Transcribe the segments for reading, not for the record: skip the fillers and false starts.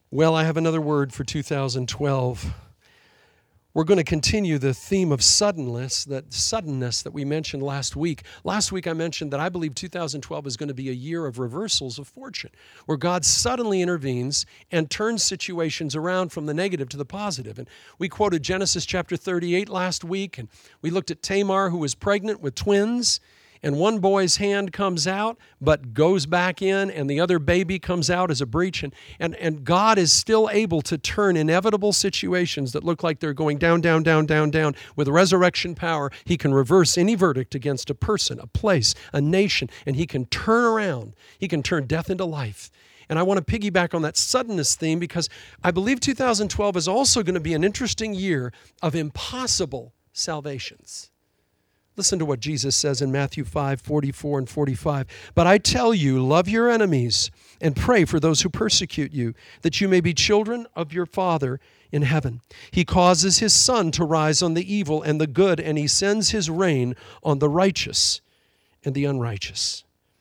Well, I have another word for 2012. We're going to continue the theme of suddenness that we mentioned last week. Last week I mentioned that I believe 2012 is going to be a year of reversals of fortune, where God suddenly intervenes and turns situations around from the negative to the positive. And we quoted Genesis chapter 38 last week, and we looked at Tamar, who was pregnant with twins, and one boy's hand comes out but goes back in, and the other baby comes out as a breach. And God is still able to turn inevitable situations that look like they're going down, down, down, down, down. With resurrection power, He can reverse any verdict against a person, a place, a nation, and He can turn around. He can turn death into life. And I want to piggyback on that suddenness theme because I believe 2012 is also going to be an interesting year of impossible salvations. Listen to what Jesus says in Matthew 5:44 and 45. But I tell you, love your enemies and pray for those who persecute you, that you may be children of your Father in heaven. He causes His sun to rise on the evil and the good, and He sends His rain on the righteous and the unrighteous.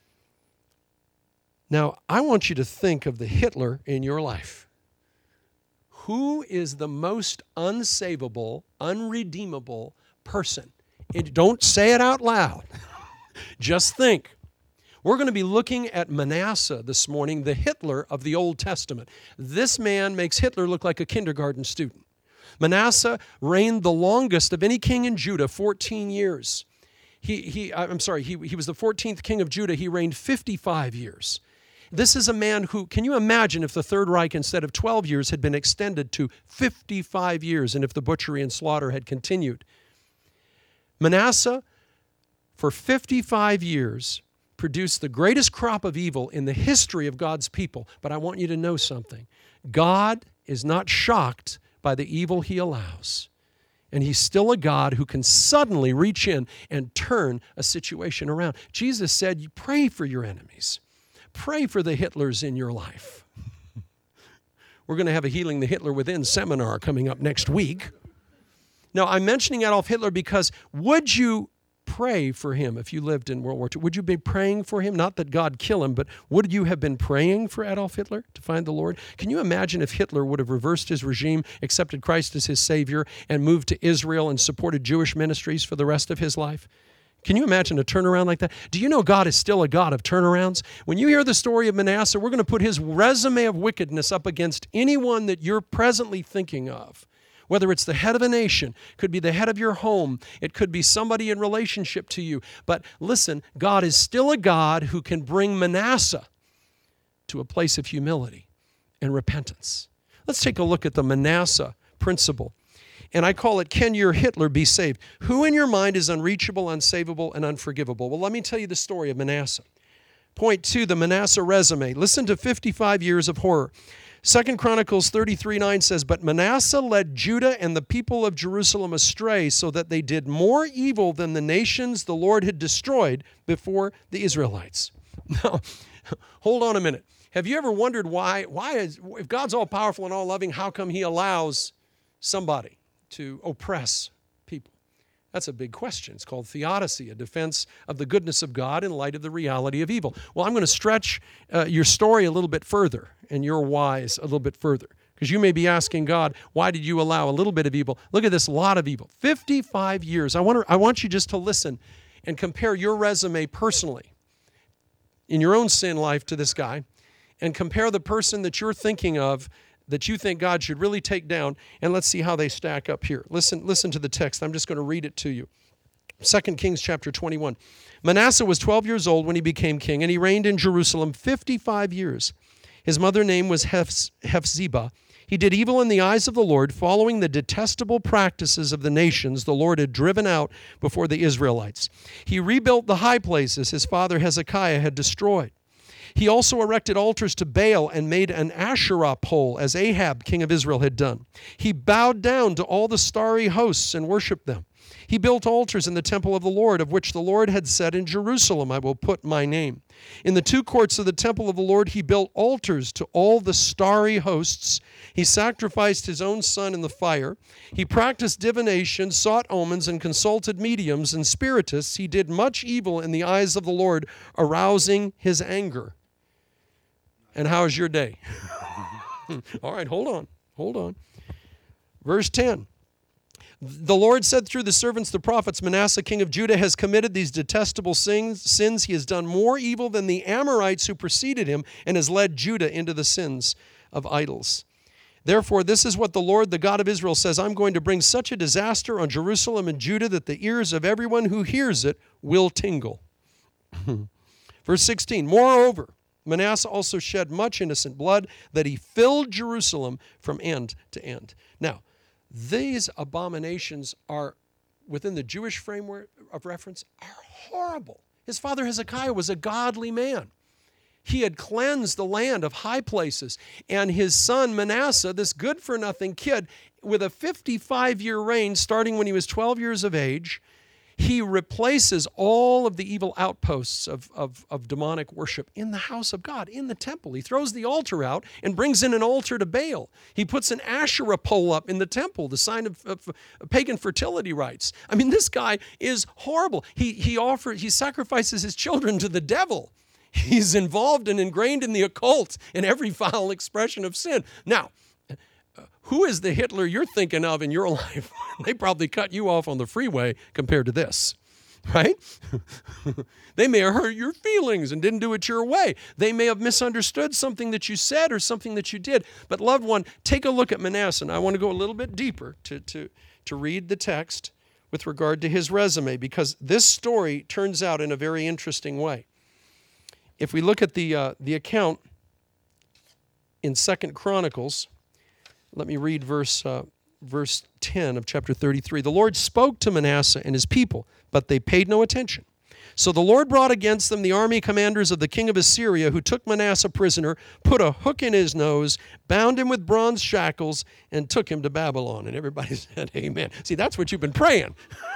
Now, I want you to think of the Hitler in your life. Who is the most unsavable, unredeemable person? Don't say it out loud. Just think. We're going to be looking at Manasseh this morning, the Hitler of the Old Testament. This man makes Hitler look like a kindergarten student. Manasseh reigned the longest of any king in Judah, 14 years. He was the 14th king of Judah. He reigned 55 years. This is a man who, can you imagine if the Third Reich, instead of 12 years, had been extended to 55 years, and if the butchery and slaughter had continued? Manasseh, for 55 years, produced the greatest crop of evil in the history of God's people. But I want you to know something. God is not shocked by the evil He allows. And He's still a God who can suddenly reach in and turn a situation around. Jesus said, you pray for your enemies. Pray for the Hitlers in your life. We're going to have a Healing the Hitler Within seminar coming up next week. Now, I'm mentioning Adolf Hitler because would you pray for him if you lived in World War II? Would you be praying for him? Not that God kill him, but would you have been praying for Adolf Hitler to find the Lord? Can you imagine if Hitler would have reversed his regime, accepted Christ as his Savior, and moved to Israel and supported Jewish ministries for the rest of his life? Can you imagine a turnaround like that? Do you know God is still a God of turnarounds? When you hear the story of Manasseh, we're going to put his resume of wickedness up against anyone that you're presently thinking of. Whether it's the head of a nation, could be the head of your home, it could be somebody in relationship to you. But listen, God is still a God who can bring Manasseh to a place of humility and repentance. Let's take a look at the Manasseh principle. And I call it, can your Hitler be saved? Who in your mind is unreachable, unsavable, and unforgivable? Well, let me tell you the story of Manasseh. Point 2, the Manasseh resume. Listen to 55 years of horror. 2 Chronicles 33:9 says, but Manasseh led Judah and the people of Jerusalem astray so that they did more evil than the nations the Lord had destroyed before the Israelites. Now, hold on a minute. Have you ever wondered if God's all powerful and all loving, how come He allows somebody to oppress people? That's a big question. It's called theodicy, a defense of the goodness of God in light of the reality of evil. Well, I'm going to stretch your story a little bit further and your whys a little bit further, because you may be asking God, why did you allow a little bit of evil? Look at this lot of evil. 55 years. I want you just to listen and compare your resume personally in your own sin life to this guy, and compare the person that you're thinking of that you think God should really take down, and let's see how they stack up here. Listen to the text. I'm just going to read it to you. 2 Kings chapter 21. Manasseh was 12 years old when he became king, and he reigned in Jerusalem 55 years. His mother's name was Hephzibah. He did evil in the eyes of the Lord, following the detestable practices of the nations the Lord had driven out before the Israelites. He rebuilt the high places his father Hezekiah had destroyed. He also erected altars to Baal and made an Asherah pole, as Ahab, king of Israel, had done. He bowed down to all the starry hosts and worshiped them. He built altars in the temple of the Lord, of which the Lord had said, in Jerusalem I will put my name. In the two courts of the temple of the Lord he built altars to all the starry hosts. He sacrificed his own son in the fire. He practiced divination, sought omens, and consulted mediums and spiritists. He did much evil in the eyes of the Lord, arousing his anger. And how is your day? All right, hold on. Verse 10. The Lord said through the servants, the prophets, Manasseh, king of Judah, has committed these detestable sins. He has done more evil than the Amorites who preceded him and has led Judah into the sins of idols. Therefore, this is what the Lord, the God of Israel, says, I'm going to bring such a disaster on Jerusalem and Judah that the ears of everyone who hears it will tingle. Verse 16, moreover, Manasseh also shed much innocent blood, that he filled Jerusalem from end to end. Now, these abominations are, within the Jewish framework of reference, are horrible. His father Hezekiah was a godly man. He had cleansed the land of high places. And his son Manasseh, this good-for-nothing kid, with a 55-year reign starting when he was 12 years of age, he replaces all of the evil outposts of demonic worship in the house of God, in the temple. He throws the altar out and brings in an altar to Baal. He puts an Asherah pole up in the temple, the sign of pagan fertility rites. I mean, this guy is horrible. He sacrifices his children to the devil. He's involved and ingrained in the occult in every foul expression of sin. Now, who is the Hitler you're thinking of in your life? They probably cut you off on the freeway compared to this, right? They may have hurt your feelings and didn't do it your way. They may have misunderstood something that you said or something that you did. But loved one, take a look at Manasseh. And I want to go a little bit deeper to read the text with regard to his resume, because this story turns out in a very interesting way. If we look at the account in 2 Chronicles, let me read verse 10 of chapter 33. The Lord spoke to Manasseh and his people, but they paid no attention. So the Lord brought against them the army commanders of the king of Assyria, who took Manasseh prisoner, put a hook in his nose, bound him with bronze shackles, and took him to Babylon. And everybody said, amen. See, that's what you've been praying.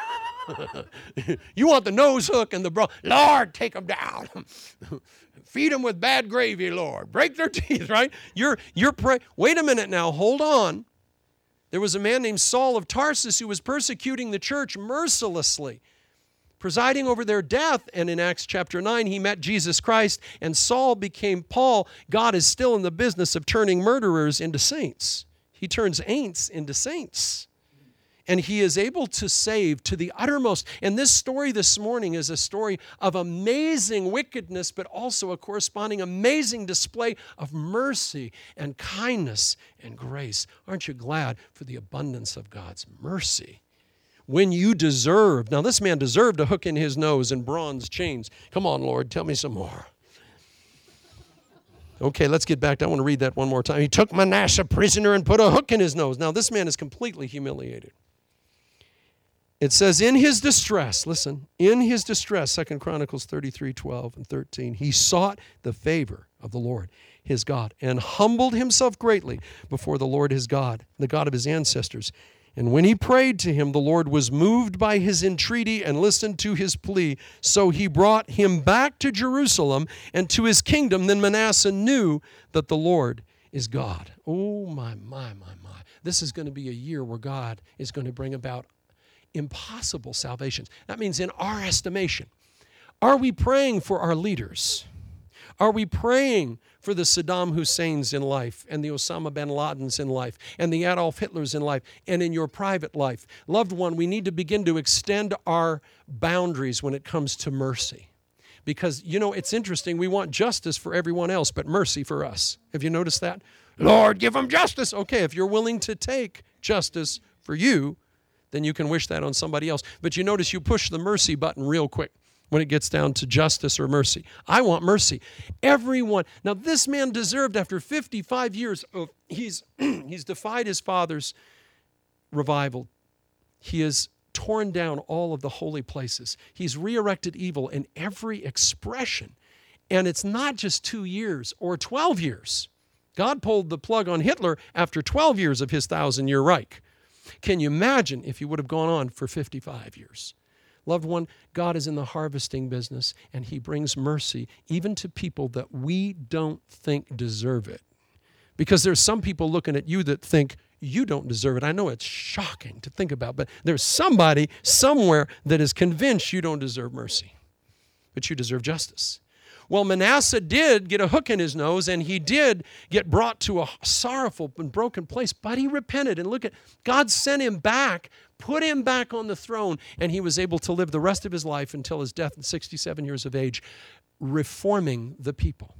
You want the nose hook and the bronze. Lord, take them down. Feed them with bad gravy, Lord. Break their teeth, right? You're praying. Wait a minute now. Hold on. There was a man named Saul of Tarsus who was persecuting the church mercilessly, presiding over their death. And in Acts chapter 9, he met Jesus Christ, and Saul became Paul. God is still in the business of turning murderers into saints. He turns ain'ts into saints. And he is able to save to the uttermost. And this story this morning is a story of amazing wickedness, but also a corresponding amazing display of mercy and kindness and grace. Aren't you glad for the abundance of God's mercy? When you deserve, now this man deserved a hook in his nose and bronze chains. Come on, Lord, tell me some more. Okay, let's get back to, I want to read that one more time. He took Manasseh prisoner and put a hook in his nose. Now this man is completely humiliated. It says, in his distress, listen, in his distress, 2 Chronicles 33, 12 and 13, he sought the favor of the Lord, his God, and humbled himself greatly before the Lord his God, the God of his ancestors. And when he prayed to him, the Lord was moved by his entreaty and listened to his plea. So he brought him back to Jerusalem and to his kingdom. Then Manasseh knew that the Lord is God. Oh, my. This is going to be a year where God is going to bring about impossible salvations. That means in our estimation. Are we praying for our leaders? Are we praying for the Saddam Husseins in life and the Osama bin Ladens in life and the Adolf Hitlers in life and in your private life? Loved one, we need to begin to extend our boundaries when it comes to mercy. Because, it's interesting. We want justice for everyone else, but mercy for us. Have you noticed that? Lord, give them justice. Okay, if you're willing to take justice for you, then you can wish that on somebody else. But you notice you push the mercy button real quick when it gets down to justice or mercy. I want mercy. Everyone. Now, this man deserved, after 55 years, he's defied his father's revival. He has torn down all of the holy places. He's re-erected evil in every expression. And it's not just 2 years or 12 years. God pulled the plug on Hitler after 12 years of his 1,000-year Reich. Can you imagine if he would have gone on for 55 years? Loved one, God is in the harvesting business, and he brings mercy even to people that we don't think deserve it. Because there's some people looking at you that think you don't deserve it. I know it's shocking to think about, but there's somebody somewhere that is convinced you don't deserve mercy, but you deserve justice. Well, Manasseh did get a hook in his nose, and he did get brought to a sorrowful and broken place, but he repented. And look at, God sent him back, put him back on the throne, and he was able to live the rest of his life until his death at 67 years of age, reforming the people,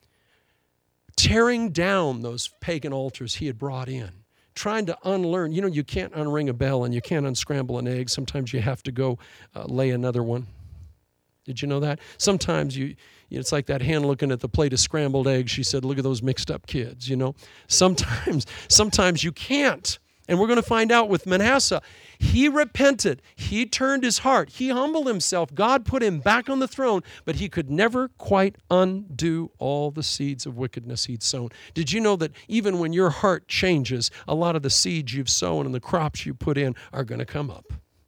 tearing down those pagan altars he had brought in, trying to unlearn. You know, you can't unring a bell and you can't unscramble an egg. Sometimes you have to go lay another one. Did you know that? Sometimes it's like that hen looking at the plate of scrambled eggs. She said, look at those mixed up kids, you know. Sometimes you can't. And we're going to find out with Manasseh. He repented. He turned his heart. He humbled himself. God put him back on the throne, but he could never quite undo all the seeds of wickedness he'd sown. Did you know that even when your heart changes, a lot of the seeds you've sown and the crops you put in are going to come up?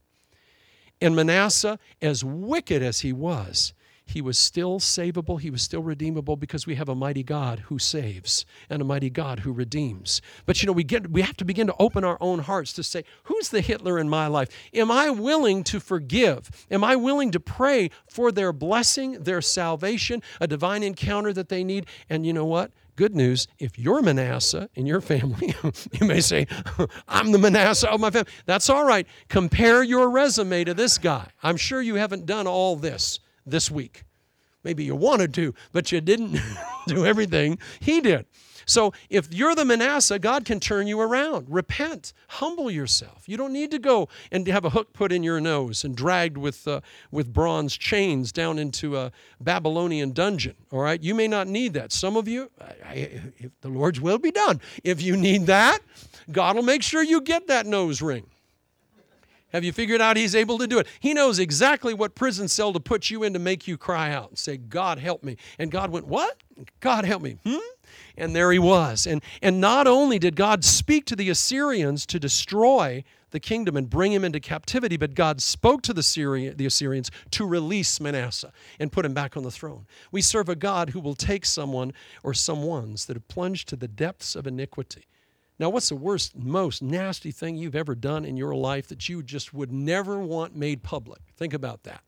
And Manasseh, as wicked as he was still savable, he was still redeemable, because we have a mighty God who saves and a mighty God who redeems. But you know, we have to begin to open our own hearts to say, who's the Hitler in my life? Am I willing to forgive? Am I willing to pray for their blessing, their salvation, a divine encounter that they need? And you know what? Good news, if you're Manasseh in your family, you may say, I'm the Manasseh of my family. That's all right. Compare your resume to this guy. I'm sure you haven't done all this week. Maybe you wanted to, but you didn't do everything he did. So if you're the Manasseh, God can turn you around. Repent. Humble yourself. You don't need to go and have a hook put in your nose and dragged with bronze chains down into a Babylonian dungeon. All right? You may not need that. Some of you, if the Lord's will be done. If you need that, God will make sure you get that nose ring. Have you figured out He's able to do it? He knows exactly what prison cell to put you in to make you cry out and say, God, help me. And God went, what? God, help me. And there he was. And not only did God speak to the Assyrians to destroy the kingdom and bring him into captivity, but God spoke to the Assyrians to release Manasseh and put him back on the throne. We serve a God who will take someone or someones that have plunged to the depths of iniquity. Now, what's the worst, most nasty thing you've ever done in your life that you just would never want made public? Think about that.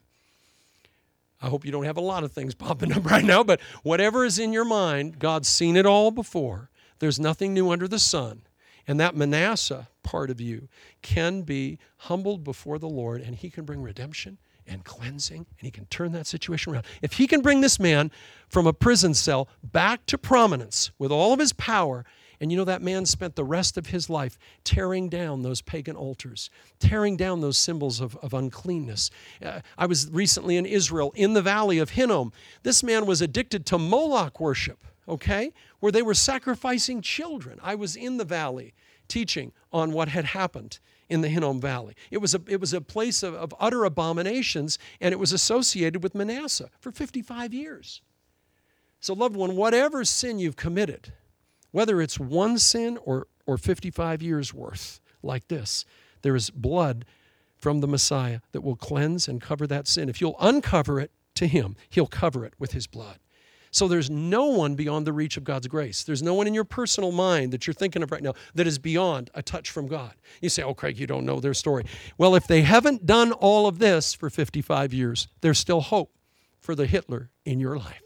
I hope you don't have a lot of things popping up right now, but whatever is in your mind, God's seen it all before. There's nothing new under the sun. And that Manasseh part of you can be humbled before the Lord, and He can bring redemption and cleansing, and He can turn that situation around. If He can bring this man from a prison cell back to prominence with all of his power, and you know, that man spent the rest of his life tearing down those pagan altars, tearing down those symbols of uncleanness. I was recently in Israel, in the valley of Hinnom. This man was addicted to Moloch worship, okay, where they were sacrificing children. I was in the valley teaching on what had happened in the Hinnom Valley. It was a place of utter abominations, and it was associated with Manasseh for 55 years. So, loved one, whatever sin you've committed, whether it's one sin or 55 years worth like this, there is blood from the Messiah that will cleanse and cover that sin. If you'll uncover it to Him, He'll cover it with His blood. So there's no one beyond the reach of God's grace. There's no one in your personal mind that you're thinking of right now that is beyond a touch from God. You say, oh, Craig, you don't know their story. Well, if they haven't done all of this for 55 years, there's still hope for the Hitler in your life.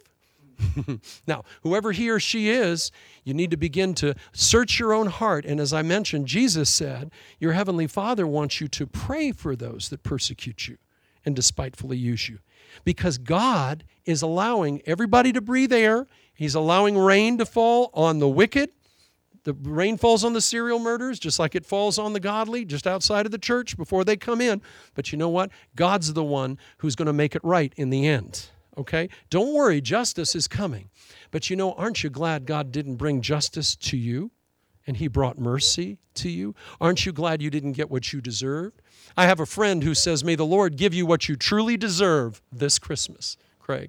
Now, whoever he or she is, you need to begin to search your own heart. And as I mentioned, Jesus said, your Heavenly Father wants you to pray for those that persecute you and despitefully use you. Because God is allowing everybody to breathe air. He's allowing rain to fall on the wicked. The rain falls on the serial murderers just like it falls on the godly just outside of the church before they come in. But you know what? God's the one who's going to make it right in the end. Okay? Don't worry, justice is coming. But you know, aren't you glad God didn't bring justice to you and He brought mercy to you? Aren't you glad you didn't get what you deserved? I have a friend who says, may the Lord give you what you truly deserve this Christmas, Craig.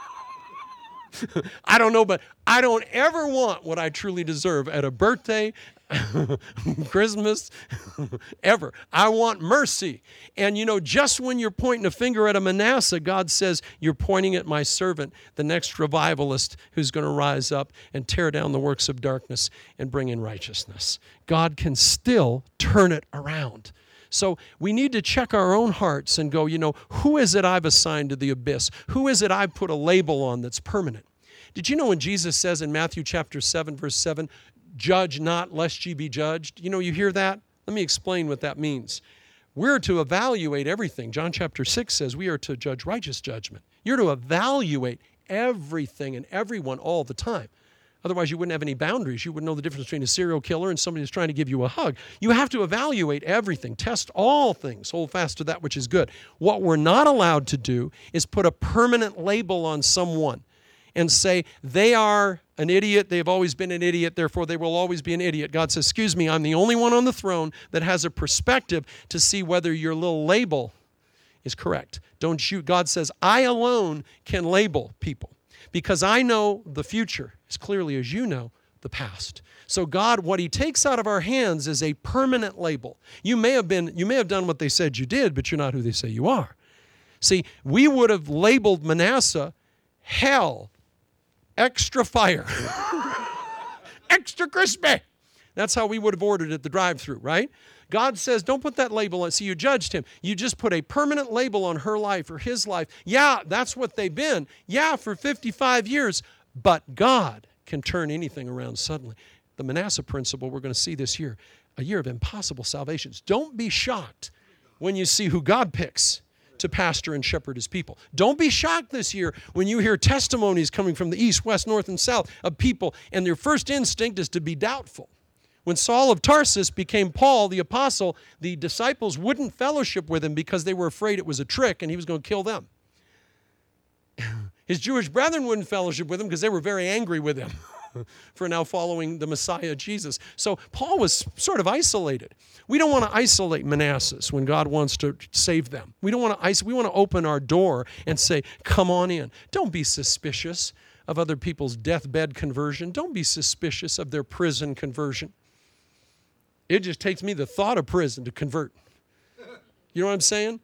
I don't know, but I don't ever want what I truly deserve at a birthday, Christmas, ever. I want mercy. And you know, just when you're pointing a finger at a Manasseh, God says, you're pointing at my servant, the next revivalist who's going to rise up and tear down the works of darkness and bring in righteousness. God can still turn it around. So we need to check our own hearts and go, who is it I've assigned to the abyss? Who is it I've put a label on that's permanent? Did you know when Jesus says in Matthew chapter 7, verse 7, judge not lest ye be judged? You hear that? Let me explain what that means. We're to evaluate everything. John chapter 6 says we are to judge righteous judgment. You're to evaluate everything and everyone all the time. Otherwise, you wouldn't have any boundaries. You wouldn't know the difference between a serial killer and somebody who's trying to give you a hug. You have to evaluate everything, test all things, hold fast to that which is good. What we're not allowed to do is put a permanent label on someone and say, they are an idiot, they've always been an idiot, therefore they will always be an idiot. God says, excuse me, I'm the only one on the throne that has a perspective to see whether your little label is correct. Don't shoot. God says, I alone can label people because I know the future as clearly as you know the past. So God, what he takes out of our hands is a permanent label. You may have done what they said you did, but you're not who they say you are. See, we would have labeled Manasseh hell, extra fire, extra crispy. That's how we would have ordered at the drive-thru, right? God says, don't put that label on. See, you judged him. You just put a permanent label on her life or his life. Yeah, that's what they've been. Yeah, for 55 years. But God can turn anything around suddenly. The Manasseh principle, we're going to see this year, a year of impossible salvations. Don't be shocked when you see who God picks to pastor and shepherd his people. Don't be shocked this year when you hear testimonies coming from the east, west, north, and south of people, and their first instinct is to be doubtful. When Saul of Tarsus became Paul, the apostle, the disciples wouldn't fellowship with him because they were afraid it was a trick and he was going to kill them. His Jewish brethren wouldn't fellowship with him because they were very angry with him for now following the Messiah, Jesus. So Paul was sort of isolated. We don't want to isolate Manassehs when God wants to save them. We want to open our door and say, come on in. Don't be suspicious of other people's deathbed conversion. Don't be suspicious of their prison conversion. It just takes me the thought of prison to convert. You know what I'm saying?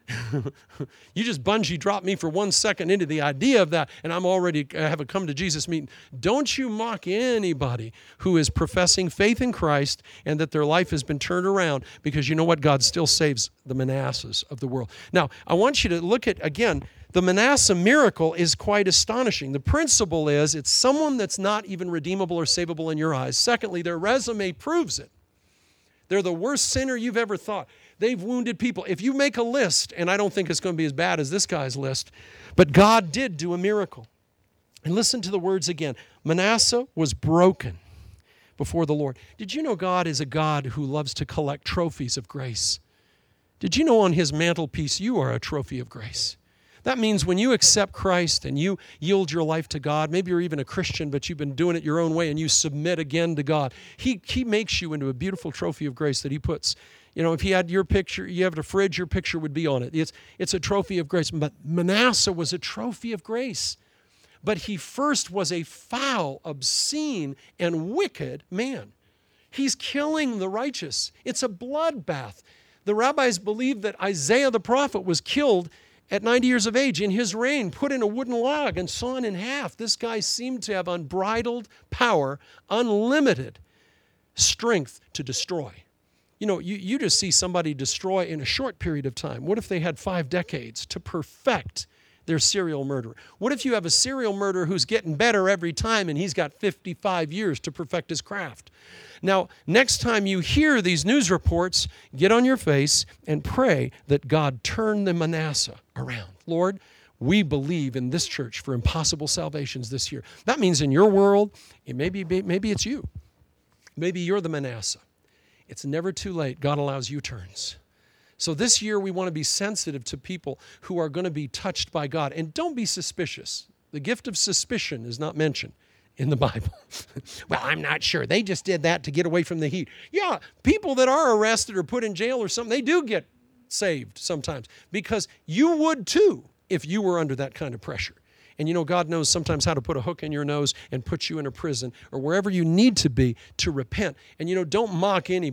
You just bungee drop me for 1 second into the idea of that, and I'm already have a come to Jesus meeting. Don't you mock anybody who is professing faith in Christ and that their life has been turned around, because you know what? God still saves the Manassehs of the world. Now, I want you to look at, again, the Manasseh miracle is quite astonishing. The principle is it's someone that's not even redeemable or savable in your eyes. Secondly, their resume proves it. They're the worst sinner you've ever thought. They've wounded people. If you make a list, and I don't think it's going to be as bad as this guy's list, but God did do a miracle. And listen to the words again. Manasseh was broken before the Lord. Did you know God is a God who loves to collect trophies of grace? Did you know on his mantelpiece you are a trophy of grace? That means when you accept Christ and you yield your life to God, maybe you're even a Christian, but you've been doing it your own way, and you submit again to God, He makes you into a beautiful trophy of grace that He puts. You know, if He had your picture, you have a fridge, your picture would be on it. It's a trophy of grace. But Manasseh was a trophy of grace. But he first was a foul, obscene, and wicked man. He's killing the righteous. It's a bloodbath. The rabbis believe that Isaiah the prophet was killed at 90 years of age in his reign, put in a wooden log and sawn in half. This guy seemed to have unbridled power, unlimited strength to destroy. You know, you just see somebody destroy in a short period of time. What if they had 5 decades to perfect their serial murderer? What if you have a serial murderer who's getting better every time and he's got 55 years to perfect his craft? Now, next time you hear these news reports, get on your face and pray that God turn the Manasseh around. Lord, we believe in this church for impossible salvations this year. That means in your world, maybe it's you. Maybe you're the Manasseh. It's never too late. God allows U-turns. So this year we want to be sensitive to people who are going to be touched by God. And don't be suspicious. The gift of suspicion is not mentioned in the Bible. Well, I'm not sure. They just did that to get away from the heat. Yeah, people that are arrested or put in jail or something, they do get saved sometimes, because you would too if you were under that kind of pressure. And you know, God knows sometimes how to put a hook in your nose and put you in a prison or wherever you need to be to repent. And you know, don't mock anybody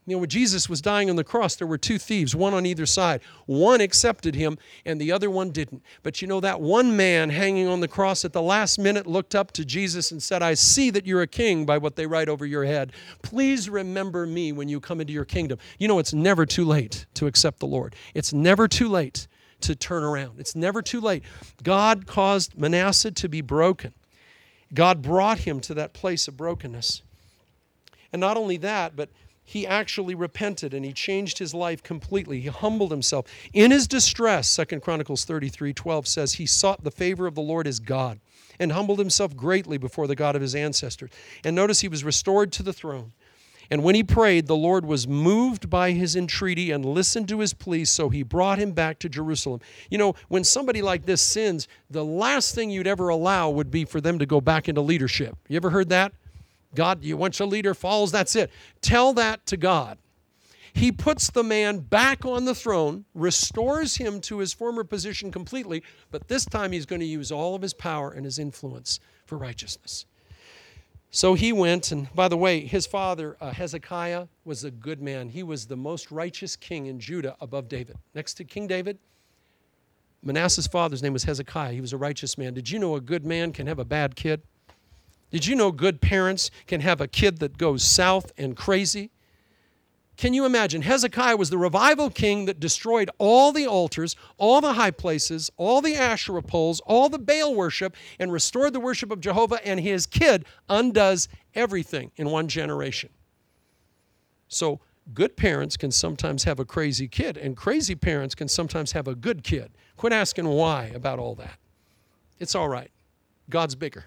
You know, when Jesus was dying on the cross, there were two thieves, one on either side. One accepted him, and the other one didn't. But you know, that one man hanging on the cross at the last minute looked up to Jesus and said, I see that you're a king by what they write over your head. Please remember me when you come into your kingdom. You know, it's never too late to accept the Lord. It's never too late to turn around. It's never too late. God caused Manasseh to be broken. God brought him to that place of brokenness. And not only that, but he actually repented and he changed his life completely. He humbled himself. In his distress, 2 Chronicles 33:12 says, he sought the favor of the Lord his God and humbled himself greatly before the God of his ancestors. And notice he was restored to the throne. And when he prayed, the Lord was moved by his entreaty and listened to his plea, so he brought him back to Jerusalem. You know, when somebody like this sins, the last thing you'd ever allow would be for them to go back into leadership. You ever heard that? God, once a leader falls, that's it. Tell that to God. He puts the man back on the throne, restores him to his former position completely, but this time he's going to use all of his power and his influence for righteousness. So he went, and by the way, his father, Hezekiah, was a good man. He was the most righteous king in Judah above David. Next to King David, Manasseh's father's name was Hezekiah. He was a righteous man. Did you know a good man can have a bad kid? Did you know good parents can have a kid that goes south and crazy? Can you imagine? Hezekiah was the revival king that destroyed all the altars, all the high places, all the Asherah poles, all the Baal worship, and restored the worship of Jehovah, and his kid undoes everything in one generation. So good parents can sometimes have a crazy kid, and crazy parents can sometimes have a good kid. Quit asking why about all that. It's all right. God's bigger.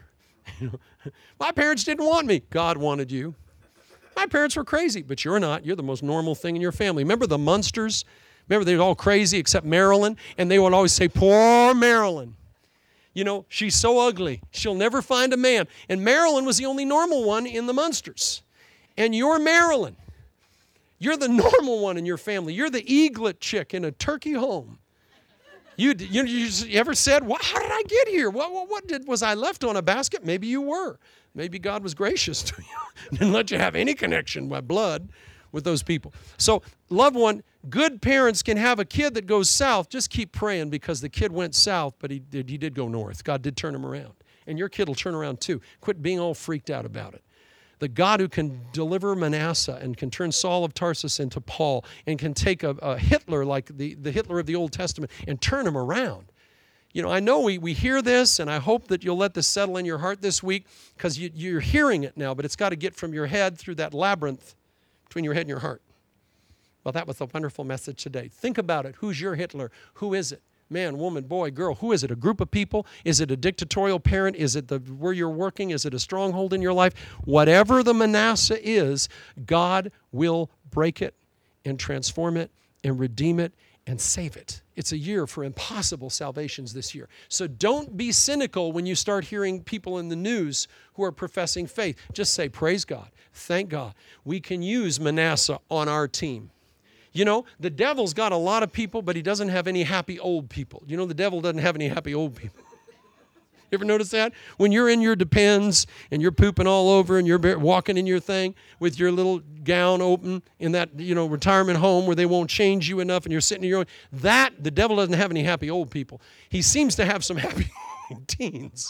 My parents didn't want me. God wanted you. My parents were crazy, but you're not. You're the most normal thing in your family. Remember the Munsters? Remember they were all crazy except Marilyn? And they would always say, poor Marilyn. You know, she's so ugly. She'll never find a man. And Marilyn was the only normal one in the Munsters. And you're Marilyn. You're the normal one in your family. You're the eaglet chick in a turkey home. You ever said, how did I get here? Was I left on a basket? Maybe you were. Maybe God was gracious to you. Didn't let you have any connection by blood with those people. So, loved one, good parents can have a kid that goes south. Just keep praying because the kid went south, but he did go north. God did turn him around. And your kid will turn around too. Quit being all freaked out about it. The God who can deliver Manasseh and can turn Saul of Tarsus into Paul and can take a Hitler like the Hitler of the Old Testament and turn him around. You know, I know we hear this, and I hope that you'll let this settle in your heart this week because you're hearing it now, but it's got to get from your head through that labyrinth between your head and your heart. Well, that was a wonderful message today. Think about it. Who's your Hitler? Who is it? Man, woman, boy, girl. Who is it? A group of people? Is it a dictatorial parent? Is it where you're working? Is it a stronghold in your life? Whatever the Manasseh is, God will break it and transform it and redeem it and save it. It's a year for impossible salvations this year. So don't be cynical when you start hearing people in the news who are professing faith. Just say, praise God. Thank God. We can use Manasseh on our team. You know, the devil's got a lot of people, but he doesn't have any happy old people. You know, the devil doesn't have any happy old people. You ever notice that? When you're in your Depends and you're pooping all over and you're walking in your thing with your little gown open in that, retirement home where they won't change you enough and you're sitting in your own, the devil doesn't have any happy old people. He seems to have some happy teens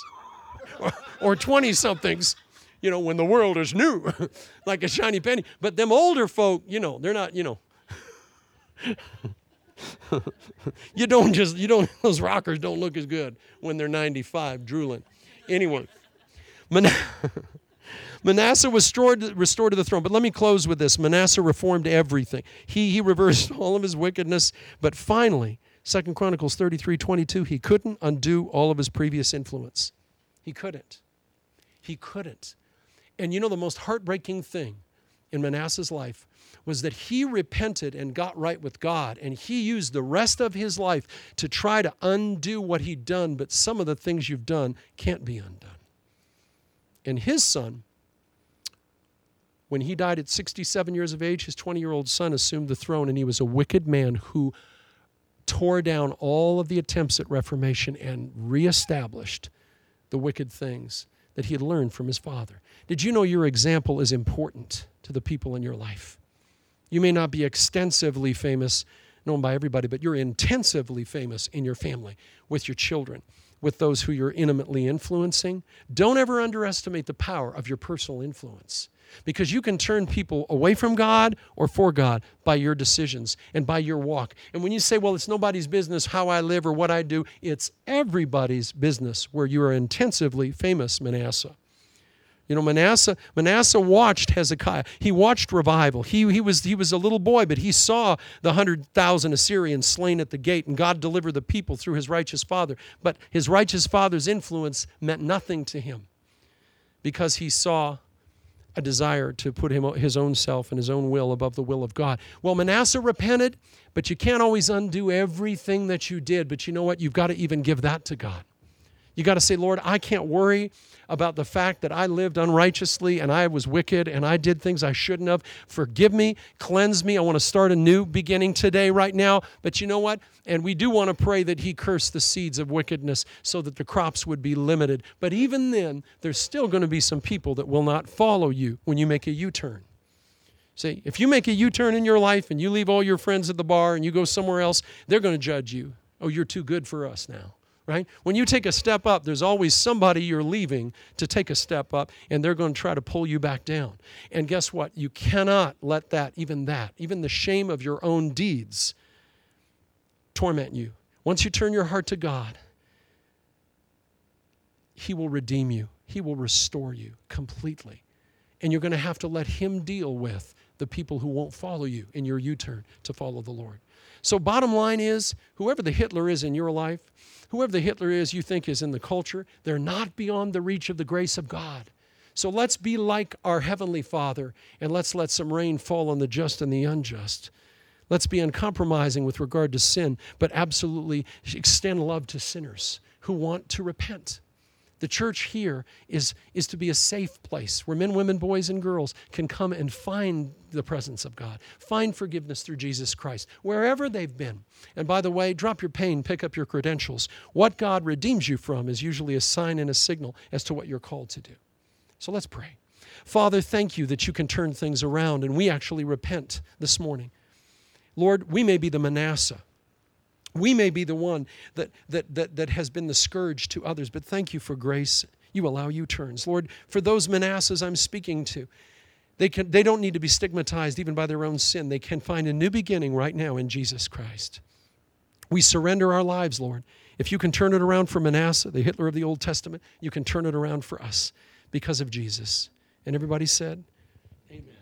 or 20-somethings, when the world is new, like a shiny penny. But them older folk, they're not, those rockers don't look as good when they're 95 drooling. Anyway, Manasseh was restored to the throne. But let me close with this. Manasseh reformed everything. He reversed all of his wickedness. But finally, 2 Chronicles 33:22, he couldn't undo all of his previous influence. He couldn't. And the most heartbreaking thing in Manasseh's life was that he repented and got right with God, and he used the rest of his life to try to undo what he'd done, but some of the things you've done can't be undone. And his son, when he died at 67 years of age, his 20-year-old son assumed the throne, and he was a wicked man who tore down all of the attempts at reformation and reestablished the wicked things that he had learned from his father. Did you know your example is important to the people in your life? You may not be extensively famous, known by everybody, but you're intensively famous in your family, with your children, with those who you're intimately influencing. Don't ever underestimate the power of your personal influence, because you can turn people away from God or for God by your decisions and by your walk. And when you say, well, it's nobody's business how I live or what I do, it's everybody's business where you are intensively famous, Manasseh. You know, Manasseh watched Hezekiah. He watched revival. He was a little boy, but he saw the 100,000 Assyrians slain at the gate, and God delivered the people through his righteous father. But his righteous father's influence meant nothing to him, because he saw a desire to put his own self and his own will above the will of God. Well, Manasseh repented, but you can't always undo everything that you did. But you know what? You've got to even give that to God. You got to say, Lord, I can't worry about the fact that I lived unrighteously and I was wicked and I did things I shouldn't have. Forgive me, cleanse me. I want to start a new beginning today, right now. But you know what? And we do want to pray that he curse the seeds of wickedness so that the crops would be limited. But even then, there's still going to be some people that will not follow you when you make a U-turn. See, if you make a U-turn in your life and you leave all your friends at the bar and you go somewhere else, they're going to judge you. Oh, you're too good for us now. Right? When you take a step up, there's always somebody you're leaving to take a step up, and they're going to try to pull you back down. And guess what? You cannot let even the shame of your own deeds torment you. Once you turn your heart to God, he will redeem you. He will restore you completely. And you're going to have to let him deal with the people who won't follow you in your U-turn to follow the Lord. So bottom line is, whoever the Hitler is in your life, whoever the Hitler is you think is in the culture, they're not beyond the reach of the grace of God. So let's be like our Heavenly Father, and let's let some rain fall on the just and the unjust. Let's be uncompromising with regard to sin, but absolutely extend love to sinners who want to repent. The church here is to be a safe place where men, women, boys, and girls can come and find the presence of God, find forgiveness through Jesus Christ, wherever they've been. And by the way, drop your pain, pick up your credentials. What God redeems you from is usually a sign and a signal as to what you're called to do. So let's pray. Father, thank you that you can turn things around, and we actually repent this morning. Lord, we may be the Manasseh. We may be the one that has been the scourge to others, but thank you for grace. You allow U-turns. Lord, for those Manassehs I'm speaking to, they don't need to be stigmatized even by their own sin. They can find a new beginning right now in Jesus Christ. We surrender our lives, Lord. If you can turn it around for Manasseh, the Hitler of the Old Testament, you can turn it around for us because of Jesus. And everybody said, amen.